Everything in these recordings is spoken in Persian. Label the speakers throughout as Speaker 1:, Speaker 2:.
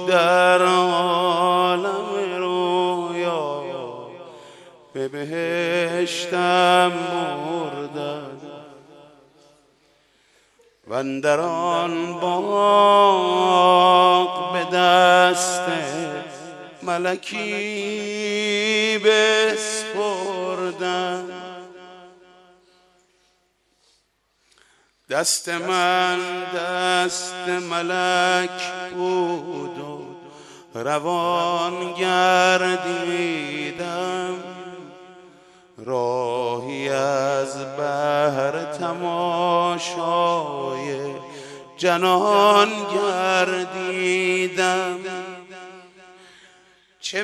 Speaker 1: در عالم رویا به بهشتم بردن و اندر آن باغ به دست ملکی بسپردن. دست من دست ملک بود و روان گردیدم، راهی از بحر تماشای جنان گردیدم. چه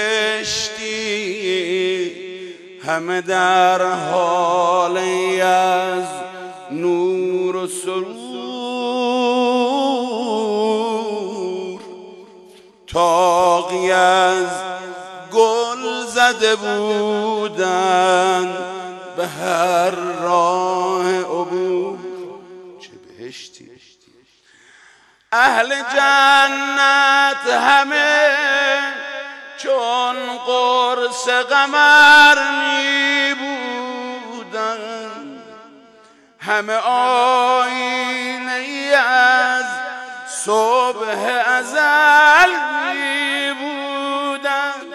Speaker 1: بهشتی همه در حالی از نور و سرور، طاقی از گل زده بودند به هر راه عبور. چه بهشتی! اهل جنت همه چون قرص قمر می بودند، همه آینه ای از صبح ازل می بودند.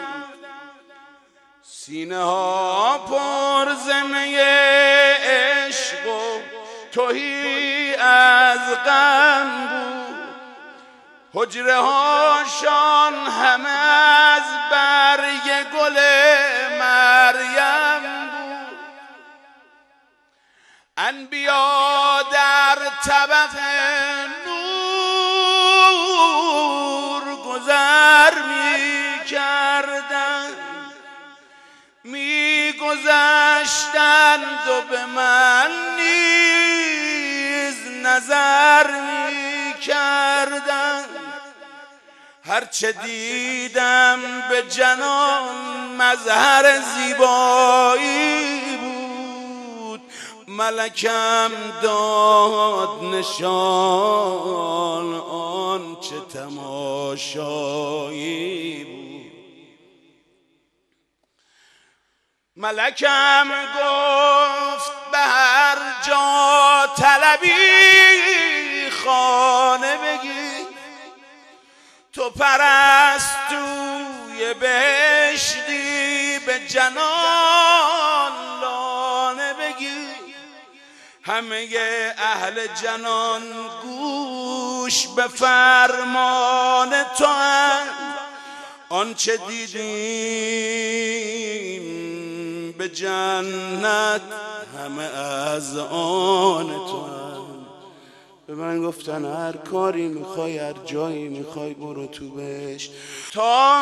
Speaker 1: سینه ها پر ز می عشق و تهی از غم بود، حجره هاشان همه از برگ گل مریم بود. انبیا در طبق نور گذر می کردند، می گذشتند و به من نیز نظر می کردند. هرچه دیدم به جنان مظهر زیبایی بود، ملکم داد نشان آن چه تماشایی بود. ملکم گفت به هر جا طلبی خانه بگیر، تو پرستوی بهشتی به جنان لانه بگیر. همه اهل جنان گوش به فرمان تو اند، آنچه دیدیم به جنت همه از آن تو اند. به من گفتن هر کاری میخوای، هر جایی میخوای برو تو بهشت. تا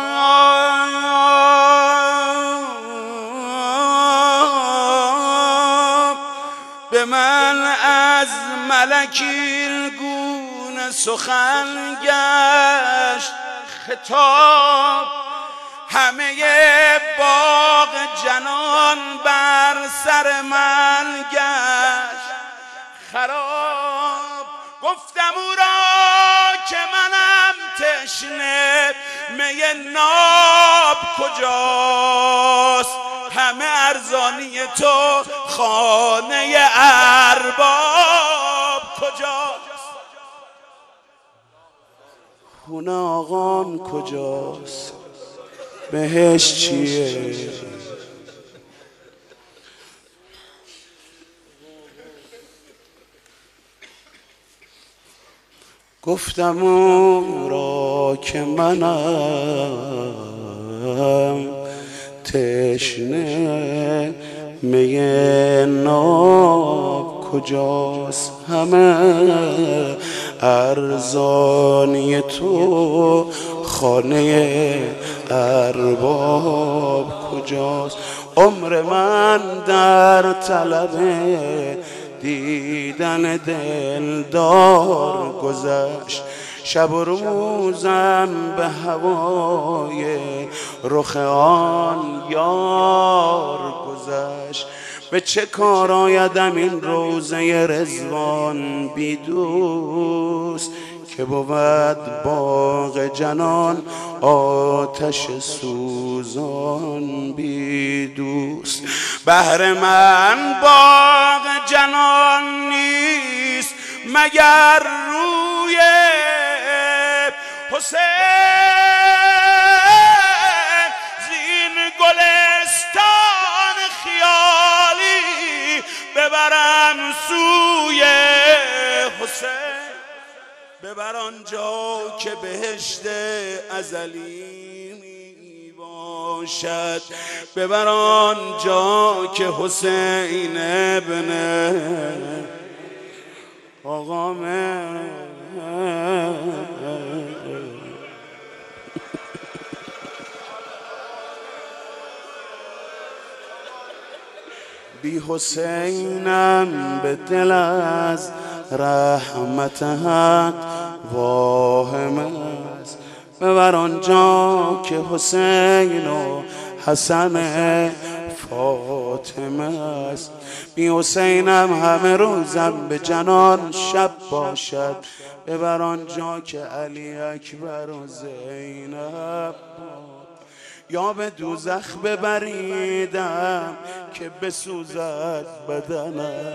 Speaker 1: به من از ملکی گونه سخن گشت خطاب، همه باغ جنان بر سر من گشت خراب. گفتم او را که منم تشنه، می ناب کجاست؟ همه ارزانی تو خانه ارباب کجاست؟ خونه آقام کجاست؟ بهشت چیه؟ گفتم او را که منم تشنه، می ناب کجاست؟ همه ارزانی تو خانه ارباب کجاست؟ عمر من در طلب دیدن دلدار گذشت، شب و روزم به هوای رخ آن یار گذشت. به چه کار آیدم این روزه رضوان بی دوست که بود باغ جنان آتش سوزان بی دوست. بهر من باغ جنان نیست مگر روی حسین، زین گلستان خیالی ببرم سوی حسین، ببر آنجا که بهشت ازلی می باشد، ببر آنجا که حسین ابن آقامه. بی حسینم به دل از رحمت حق واهم است، ببر آنجا که حسین و حسن فاطمه است. بی حسینم همه روزم به جنان شب باشد، ببر آنجا که علی اکبر و زینب یا به دوزخ ببریدم که بسوزد بدنم.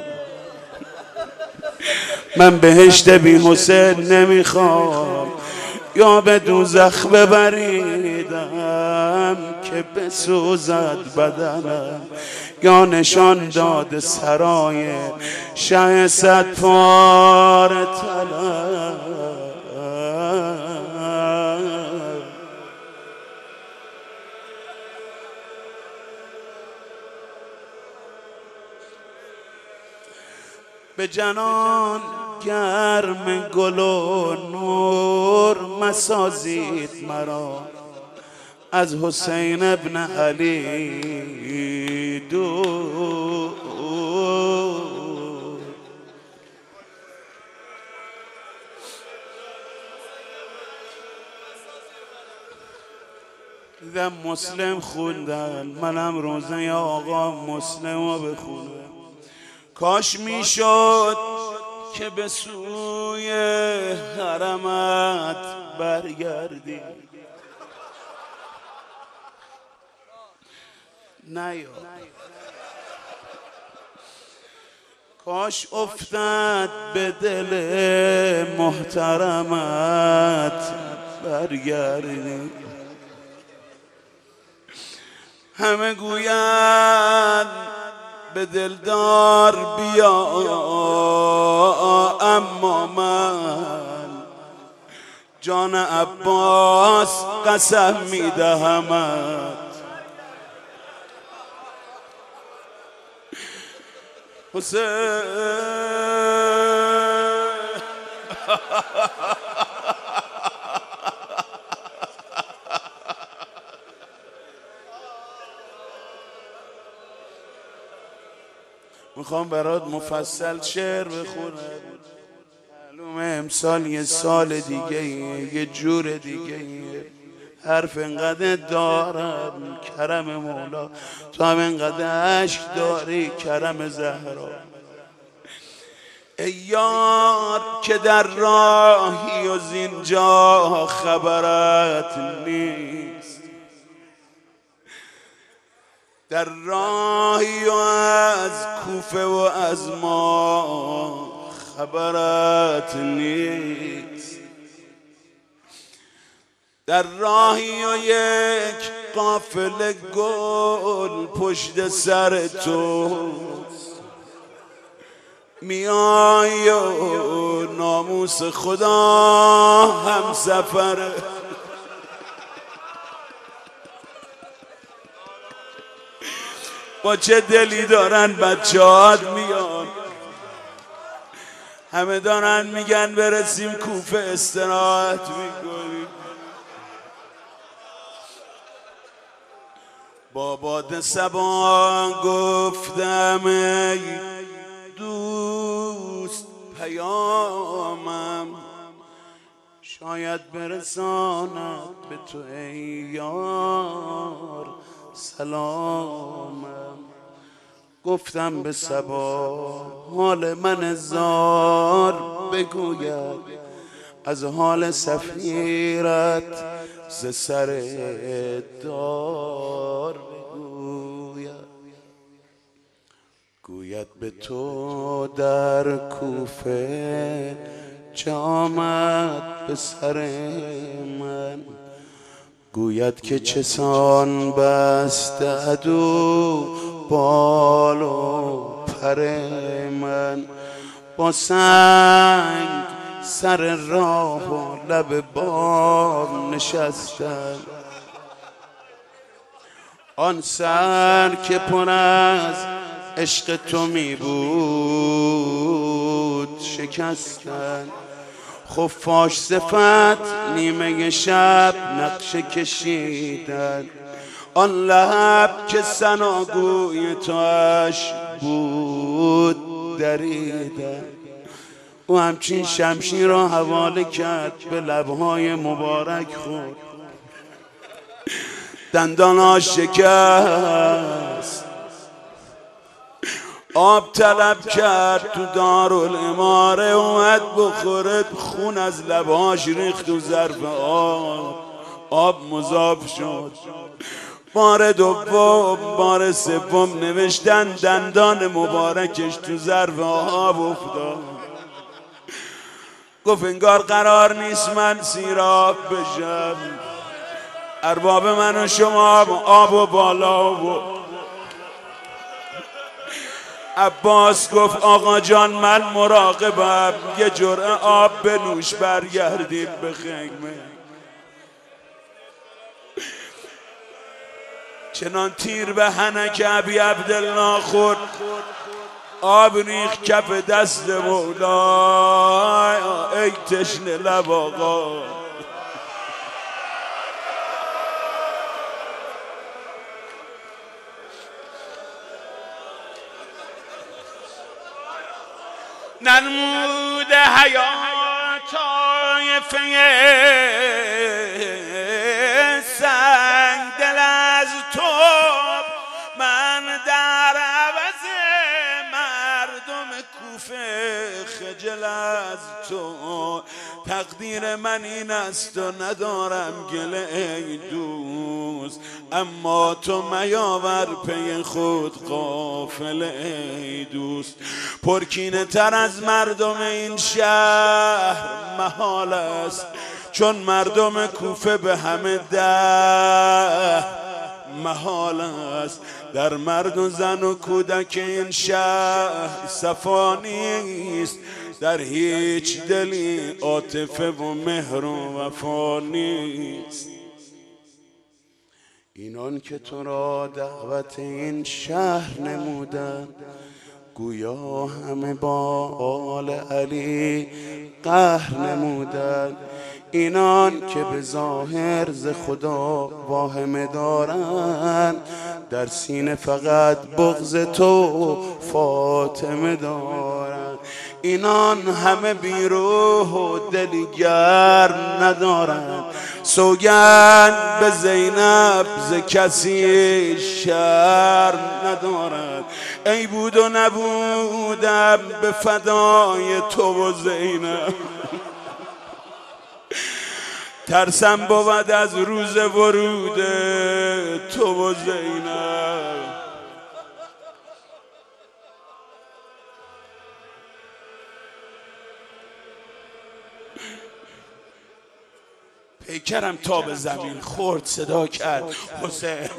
Speaker 1: من بهشت بی حسین نمیخوام، یا به دوزخ ببریدم که بسوزد بدنم، یا نشان داد سرای شه صد پاره طلب. به جنان گرم گل و نور مسازید مرا، از حسین ابن علی دور. دیدم مسلم خوندن، منم روزه آقا مسلم رو بخونم. کاش میشد که به سوی حرمت برگردی، نیا کاش افتاد به دل محترمت برگردی. همه گویند به دلدار بیا، اما من جان عباس قسم میدهمت حسین. میخوام برات مفصل شعر بخونم، معلومه امسال یه سال دیگه یه جور دیگه، حرف انقدر دارم کرم مولا، تو هم انقدر عشق داری کرم زهرا. ای یار که در راهی و زینجا خبرت نیست، در راهی و از کوفه و از ما خبرت نیست، در راهی و یک قافله گل پشت سر توست، میای و ناموس خدا هم سفره. با چه دلی دارن بچه‌هات میان، همه دارن میگن برسیم کوفه استراحت میکنیم. با باد صبا گفتم ای دوست پیامم، شاید برساند به تو ای یار سلامم. گفتم به صبا حال من زار بگوید، از حال سفیرت ز سر دار بگوید. گوید به تو در کوفه چه آمد به سر من، گوید که چسان بسته عدو بال و پر من. با سنگ سر راه و لب بام نشستم، آن سر که پر از عشق تو می بود شکستن. خفاش صفت نیمه شب نقشه کشیدن، آن لب که ثناگوی توش بود دریدن. او همچین شمشیر را حواله کرد به لبهای مبارک خود، دنداناش شکست. آب طلب کرد تو دارالاماره، اومد بخوره خون از لبهاش ریخت تو ظرف آب مذاب شد. بار دوم بار سوم نوشتن دندان مبارکش تو ظرف آب افتاد. گفت انگار قرار نیست من سیراب بشم، ارباب من و شما آب و بالا و عباس گفت آقا جان من مراقبم، یه جرعه آب بنوش برگردیم به خیمه. چنان تیر به حنک ابی عبدالله خورد، آب ریخت کف دست مولا. ای تشنه لب آقا، ننموده حیات طایفه سنگ دل از تو، من در عوض مردم کوفه خجل از تو. تقدیر من این است و ندارم گله ای دوست، اما تو میاور پی خود قافله ای دوست. پرکینه تر از مردم این شهر محال است، چون مردم کوفه به همه ده محال است. در مرد و زن و کودک این شهر صفا نیست، در هیچ دلی عاطفه و مهر و وفا نیست. اینان که تو را دعوت این شهر نمودند، گویا همه با آل علی قهر نمودند. اینان که به ظاهر ز خدا واهمه دارند، در سینه فقط بغض تو فاطمه دارند. اینان همه بیروح و دلی گرم ندارند، سوگند به زینب ز کسی شرم ندارند. ای بود و نبودم به فدای تو و زینب، ترسم بود از روز ورود تو و زینب. پیکرم تا به زمین خورد، صدا کرد حسین.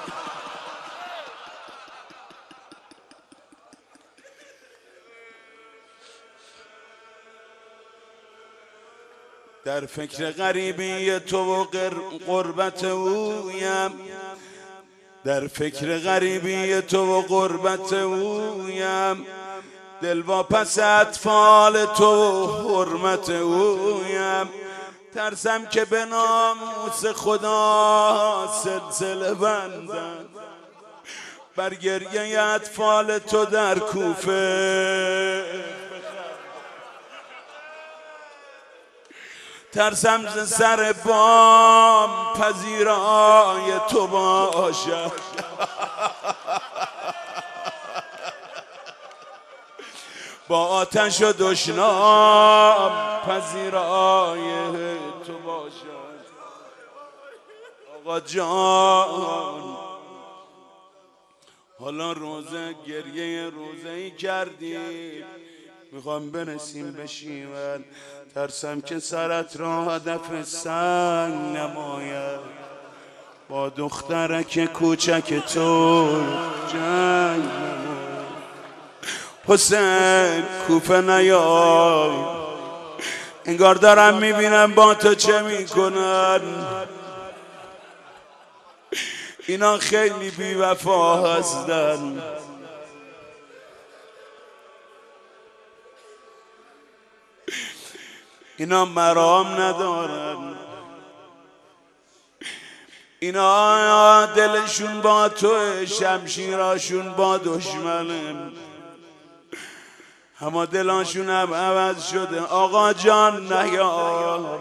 Speaker 1: در فکر غریبی تو و قربت اویم، در فکر غریبی تو و قربت اویم. دل واپس اطفال تو و حرمت اویم. ترسم که به ناموس خدا سلسله بندن بر گریه اطفال تو در کوفه. ترسم ز سر بام پذیرای تو باشد، با آتش و دشنام پذیرای تو باشد. آقا جان حالا روزه گریه روزه ای کردیم، میخوام برسیم به شیون، ترسم که سرت را هدف سنگ نماید، با دخترک کوچک تو جنگ نماید. حسین کوفه نیای، انگار دارم میبینم با تو چه میکنن. اینا خیلی بی وفا هستن. اینا مرام ندارن. اینا دلشون با تو، شمشیراشون با دشمنه، اما دلاشون هم عوض شده. آقا جان نیا،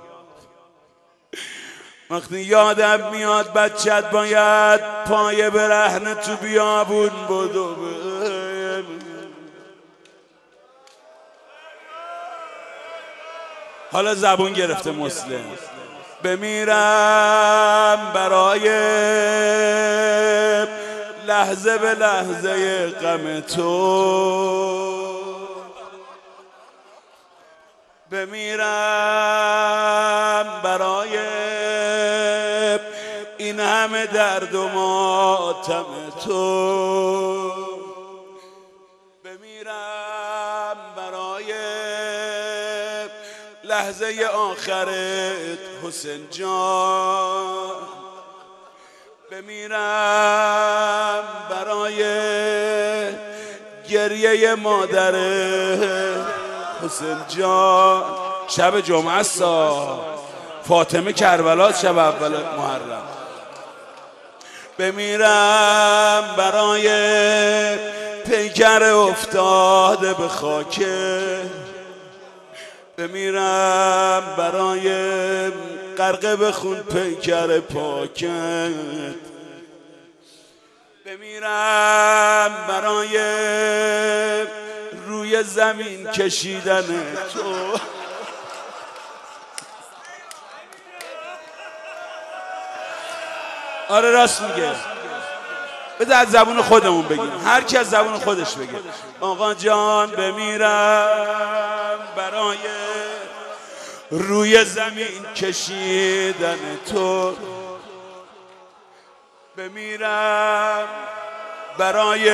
Speaker 1: وقتی یادم میاد بچت باید پای برهنه تو بیابون بدو. حالا زبون گرفته مسلم. بمیرم برای لحظه به لحظه غم تو، بمیرم برای این همه درد و ماتم تو، بمیرم برای لحظه آخرت حسین جان، بمیرم برای گریه مادرت حسین جان. شب جمعه سا فاطمه کربلا شب اول محرم. بمیرم برای پیکر افتاده به خاکه، بمیرم برای غرقه به خون پیکر پاکت، بمیرم برای روی زمین کشیدن تو. آره راست میگه، بده از زبون خودمون بگیم، هر کی از زبون خودش بگه. آقا جان بمیرم برای روی زمین کشیدن تو، بمیرم برای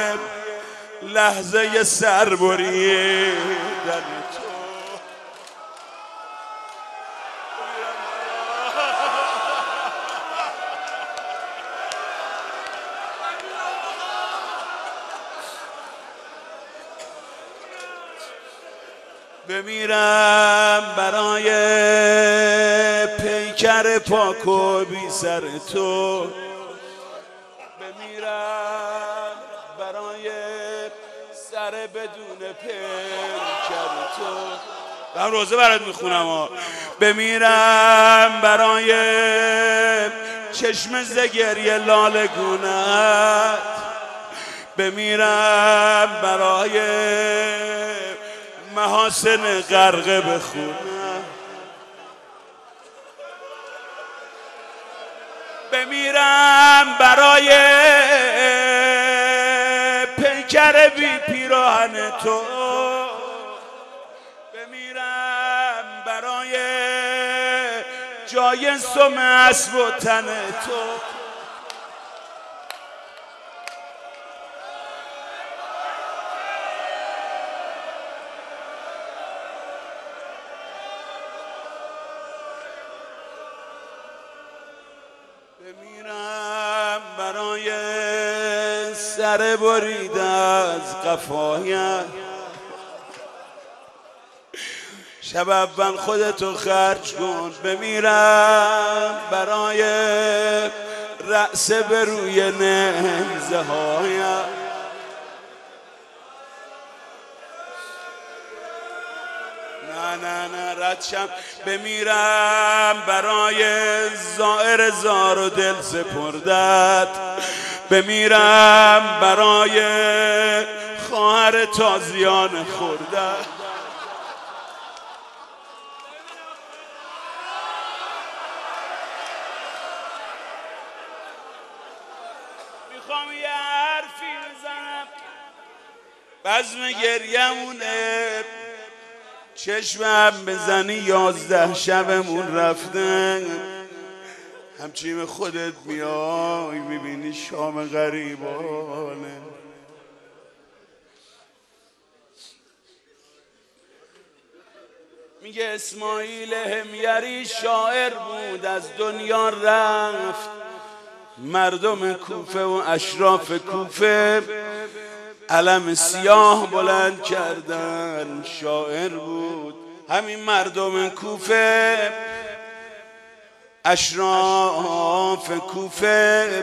Speaker 1: لحظه سر بریدن تو، بمیرم برای پیکر پاک و بی سر تو، بمیرم برای سر بدون پیکر تو. من روزه برات میخونم. بمیرم برای چشم زگریه لاله گونت، بمیرم برای محاسن غرقه به خونت، بمیرم برای پیکر بی پیراهن تو، بمیرم برای جای سم اسب و تن تو، بمیرم برای سر بریده از قفایت. شب اول خودتو خرج کن. بمیرم برای رأس به روی نیزه هایت، نه ردشم. بمیرم برای زائر زار و دل سپردت، بمیرم برای خواهر تازیان خوردت، میخوام یه حرفی بزنم بزم گریمونه چشمم بزنی 11 شبمون رفته همچی به خودت میای میبینی شام غریبانه میگه اسماعیل حمیری شاعر بود از دنیا رفت مردم کوفه و اشراف کوفه علم سیاه بلند کردن شاعر بود همین مردم کوفه اشراف کوفه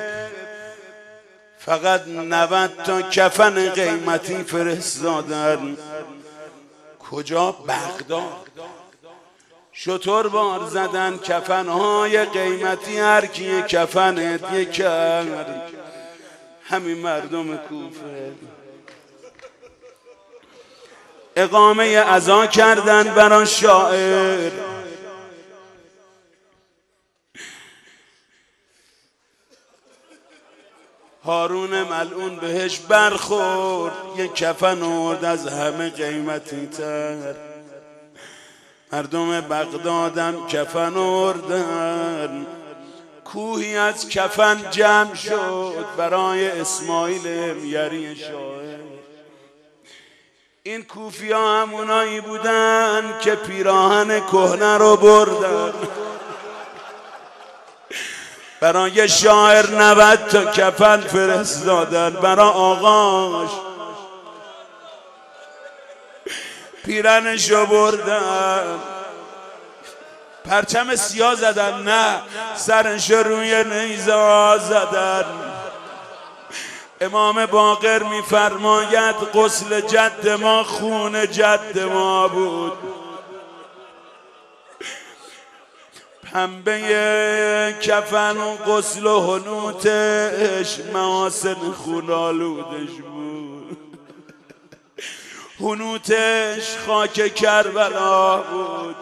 Speaker 1: فقط 90 تا کفن قیمتی فرستادن کجا؟ بغداد شطور بار زدن کفنهای قیمتی هر کی کفنت یک کرد همین مردم کوفه اقامه اذان کردن برای شاعر هارون ملعون بهش برخورد یک کفن آورد از همه قیمتی تر مردم بغدادم کفن آوردن کوهی از کفن جمع شد برای اسماعیل حمیری شاعر این کوفی ها همونایی بودن که پیراهن کهنه رو بردن برای شاعر 90 تا کفن فرستادن برای آقاش پیرنشو بردن پرچم سیاه زدن نه سرشو روی نیزه زدن امام باقر میفرماید غسل جد ما خون جد ما بود پنبه کفن و غسل و حنوتش محاسن خونالودش بود حنوتش خاک کربلا بود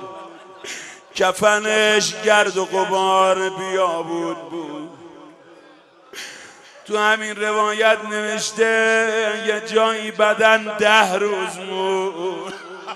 Speaker 1: کفنش گرد و غبار بیابود بود تو همین روایت نوشته یه جایی بدن 10 روز مون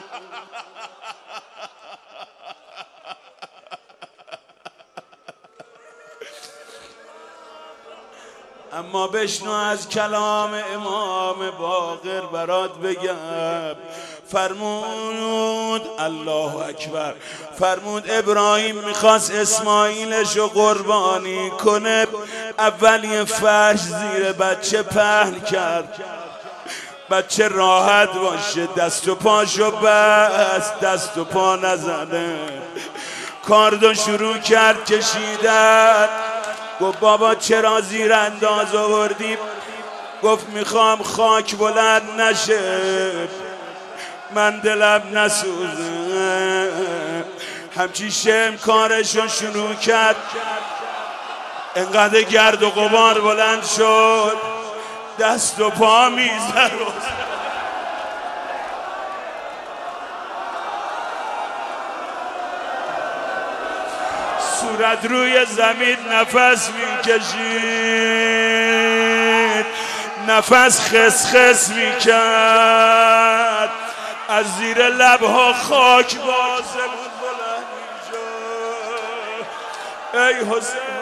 Speaker 1: اما بشنو از کلام امام باقر برات بگم فرمود الله اکبر فرمود ابراهیم میخواست اسماعیلشو قربانی کنه اولی فرش زیر بچه پهن کرد بچه راحت باشه دست و پاشو بست دست و پا نزنه کاردو شروع کرد کشیدن گفت بابا چرا زیر انداز آوردی گفت میخوام خاک بلند نشه من دلم نسوزه همچی شم کارشو شروع کرد انقدر گرد و غبار بلند شد دست و پا میزد صورت روی زمین نفس میکشید نفس خسخس میکرد از زیر لبها خاک بازمون بلند میشد ای حسین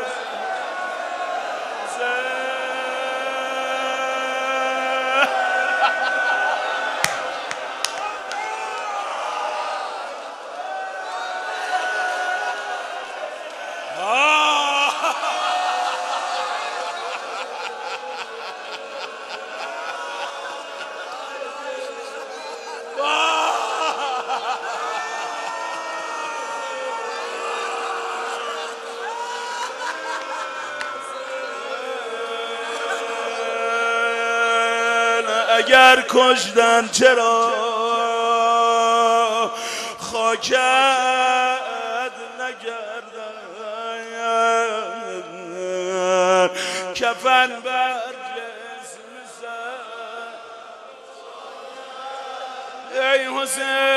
Speaker 1: اگر کشتن چرا خاکت نگردن کفن بر جسم سر ای حسین